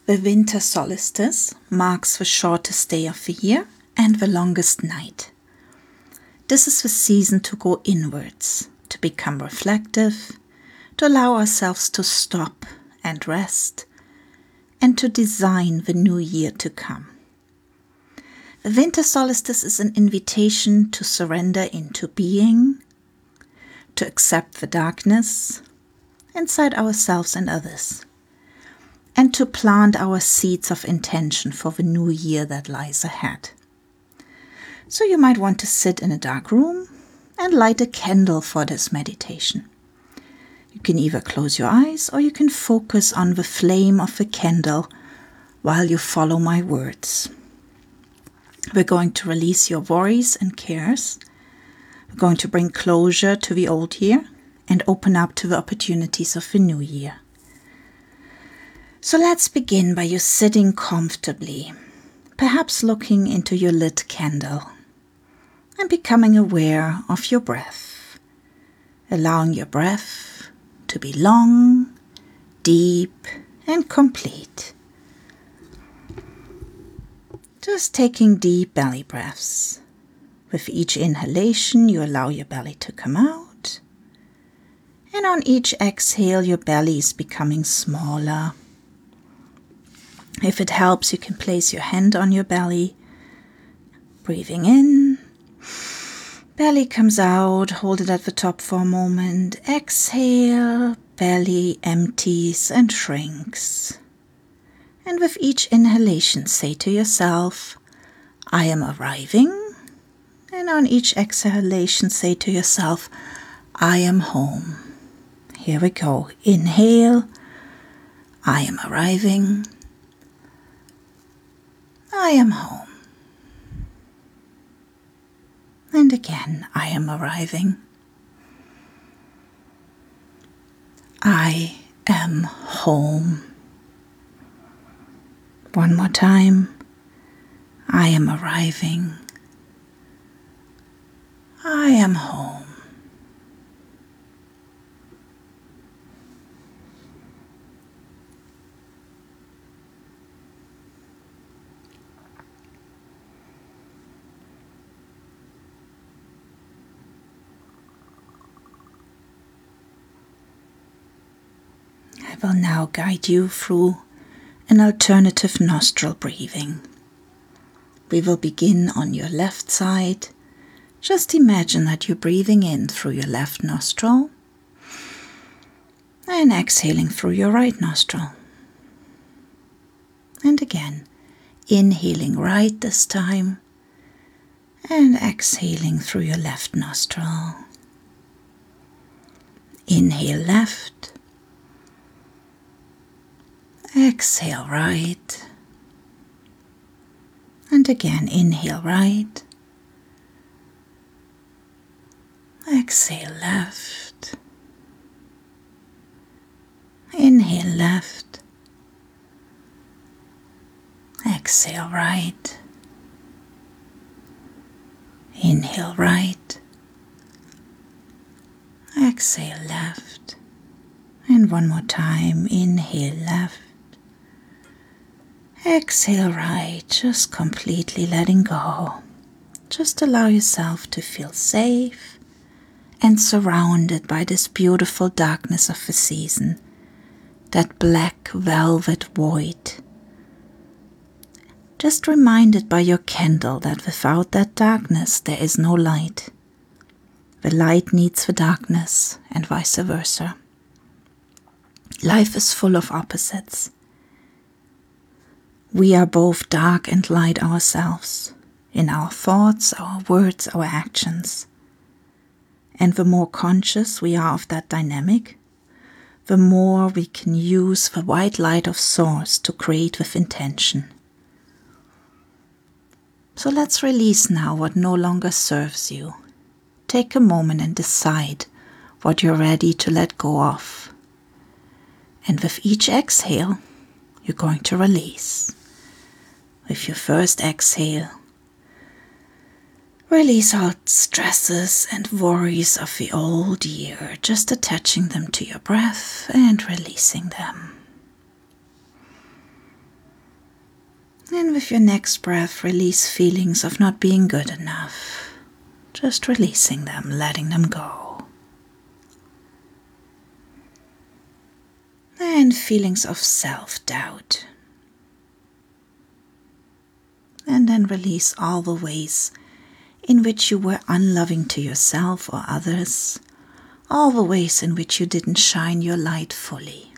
The winter solstice marks the shortest day of the year and the longest night. This is the season to go inwards, to become reflective, to allow ourselves to stop and rest, and to design the new year to come. The winter solstice is an invitation to surrender into being, to accept the darkness inside ourselves and others, and to plant our seeds of intention for the new year that lies ahead. So you might want to sit in a dark room and light a candle for this meditation. You can either close your eyes or you can focus on the flame of the candle while you follow my words. We're going to release your worries and cares. We're going to bring closure to the old year and open up to the opportunities of the new year. So let's begin by you sitting comfortably, perhaps looking into your lit candle and becoming aware of your breath, allowing your breath to be long, deep, and complete. Just taking deep belly breaths. With each inhalation, you allow your belly to come out. And on each exhale, your belly is becoming smaller. If it helps, you can place your hand on your belly. Breathing in. Belly comes out. Hold it at the top for a moment. Exhale. Belly empties and shrinks. And with each inhalation, say to yourself, I am arriving. And on each exhalation, say to yourself, I am home. Here we go. Inhale. I am arriving. I am home. And again, I am arriving. I am home. One more time. I am arriving. I am home. I will now guide you through an alternative nostril breathing. We will begin on your left side. Just imagine that you're breathing in through your left nostril and exhaling through your right nostril. And again, inhaling right this time and exhaling through your left nostril. Inhale left. Exhale right. And again, inhale right. Exhale left. Inhale left. Exhale right. Inhale right. Exhale left. And one more time, inhale left. Exhale right, just completely letting go. Just allow yourself to feel safe and surrounded by this beautiful darkness of the season, that black velvet void. Just reminded by your candle that without that darkness there is no light. The light needs the darkness and vice versa. Life is full of opposites. We are both dark and light ourselves, in our thoughts, our words, our actions. And the more conscious we are of that dynamic, the more we can use the white light of Source to create with intention. So let's release now what no longer serves you. Take a moment and decide what you're ready to let go of. And with each exhale, you're going to release. With your first exhale, release all stresses and worries of the old year, just attaching them to your breath and releasing them. And with your next breath, release feelings of not being good enough. Just releasing them, letting them go. And feelings of self-doubt. And then release all the ways in which you were unloving to yourself or others, all the ways in which you didn't shine your light fully.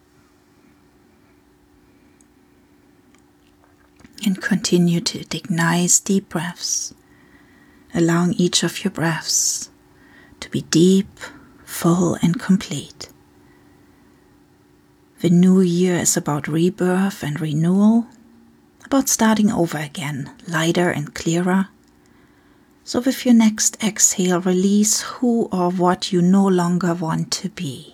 And continue to take nice deep breaths, allowing each of your breaths to be deep, full and complete. The new year is about rebirth and renewal, about starting over again, lighter and clearer. So with your next exhale, release who or what you no longer want to be.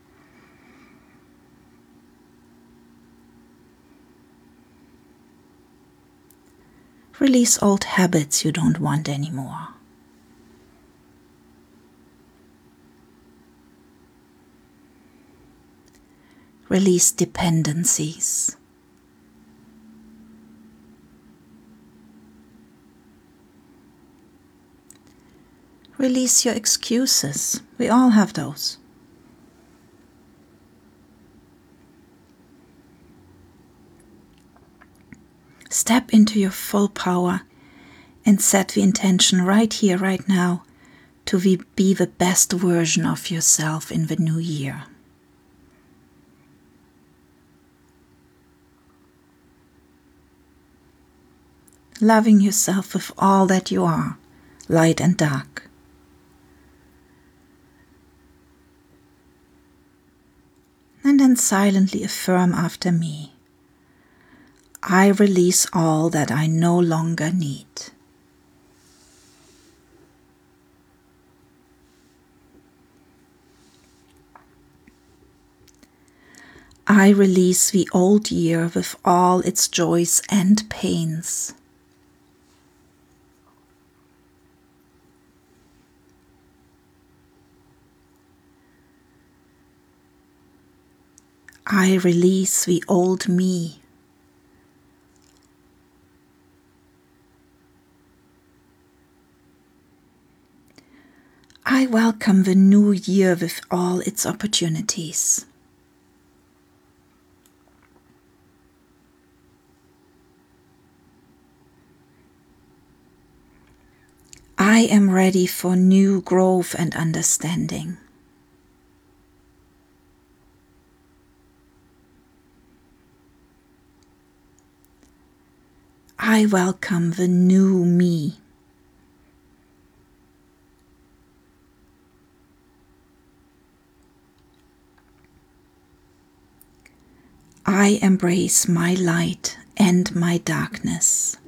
Release old habits you don't want anymore. Release dependencies. Release your excuses. We all have those. Step into your full power and set the intention right here, right now, to be the best version of yourself in the new year. Loving yourself with all that you are, light and dark. And then silently affirm after me, I release all that I no longer need. I release the old year with all its joys and pains. I release the old me. I welcome the new year with all its opportunities. I am ready for new growth and understanding. I welcome the new me. I embrace my light and my darkness.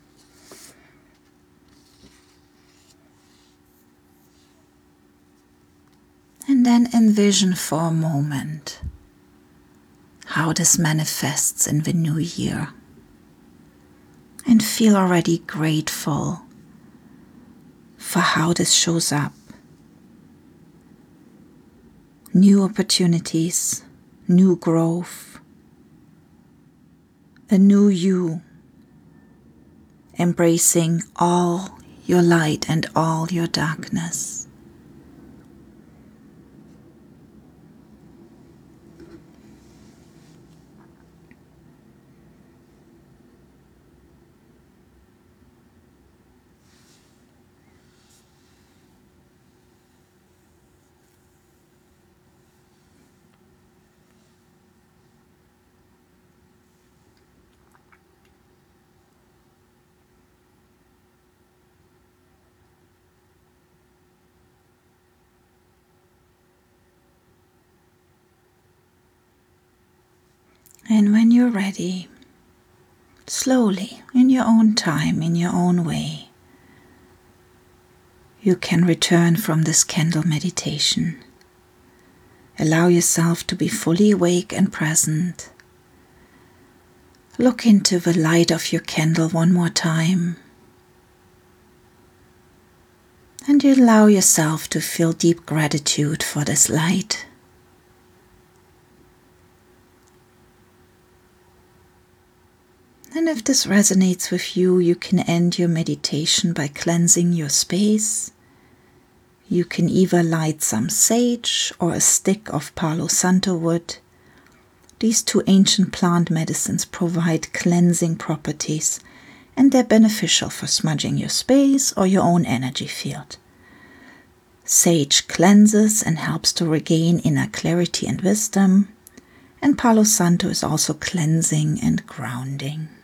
And then envision for a moment how this manifests in the new year. And feel already grateful for how this shows up. New opportunities, new growth, a new you, embracing all your light and all your darkness. And when you're ready, slowly, in your own time, in your own way, you can return from this candle meditation. Allow yourself to be fully awake and present. Look into the light of your candle one more time. And you allow yourself to feel deep gratitude for this light. And if this resonates with you, you can end your meditation by cleansing your space. You can either light some sage or a stick of Palo Santo wood. These two ancient plant medicines provide cleansing properties, and they're beneficial for smudging your space or your own energy field. Sage cleanses and helps to regain inner clarity and wisdom, and Palo Santo is also cleansing and grounding.